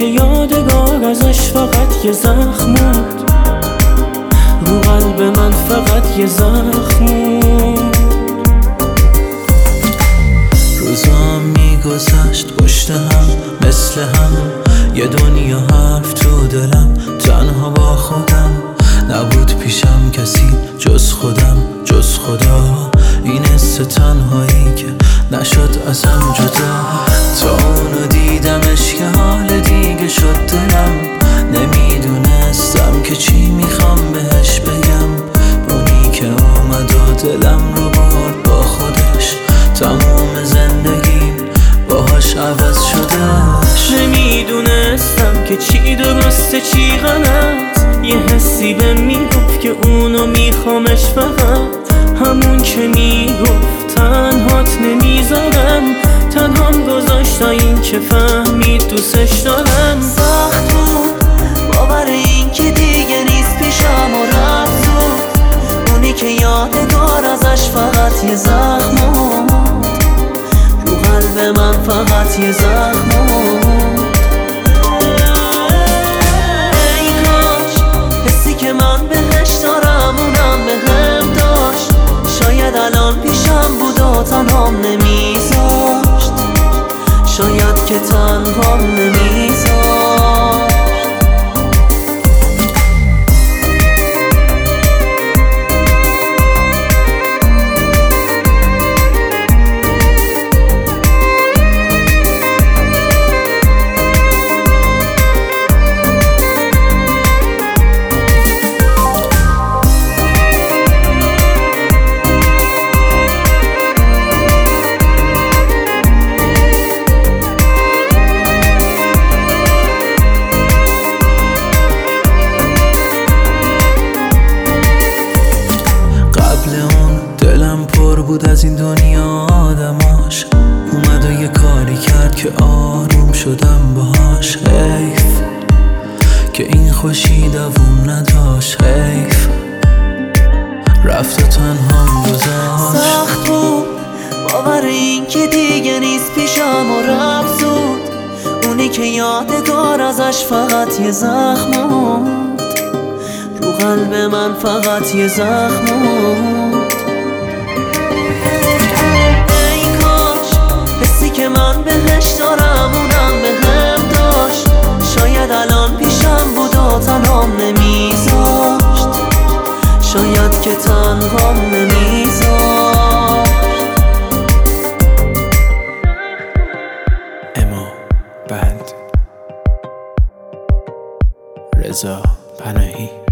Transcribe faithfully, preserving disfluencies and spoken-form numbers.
که یادگار ازش فقط یه زخم بود، رو قلب من فقط یه زخم بود. روزام میگذشت پشت هم مثل هم، یه دنیا حرف تو دلم، تنها با خودم نبود پیشم کسی جز خودم جز خدا. این حس تنهایی که نشد ازم جدا، تا اونو دیدمش که حال دیگه شد دلم. نمیدونستم که چی میخوام بهش بگم، اونی که اومد و دلم رو برد با خودش. تموم زندگیم باهاش عوض شدهش. نمیدونستم که چی درسته چی غلط، یه حسی به میگفت که اونو میخوامش فقط. همون که میگفت تنهات نمیذارم، تنهام گذاشت تا این که فهمید دوستش دارم. سخت بود باور این که دیگه نیست پیشم و رفت زود، اونی که یادگار ازش فقط یه زخم بود، رو قلب من فقط یه زخم بود. ای کاش حسی که من بهش دارم اونم بهم داشت، شاید الان پیشم بود و تنهام نمیذاشت، شاید که تنهام نمیذاشت. دلم پر بود از این دنیا آدماش، اومد و یه کاری کرد که آروم شدم باهاش. حیف که این خوشی دووم نداشت، حیف رفت و تنهام گذاشت. سخت بود باور این که دیگه نیست پیشم و رفت زود، اونی که یادگار ازش فقط یه زخم بود، رو قلب من فقط یه زخم بود. که من بهش دارم اونم بهم داشت، شاید الان پیشم بود و تنهام نمیذاشت، شاید که تنهام نمیذاشت. اما بند رضا پناهی.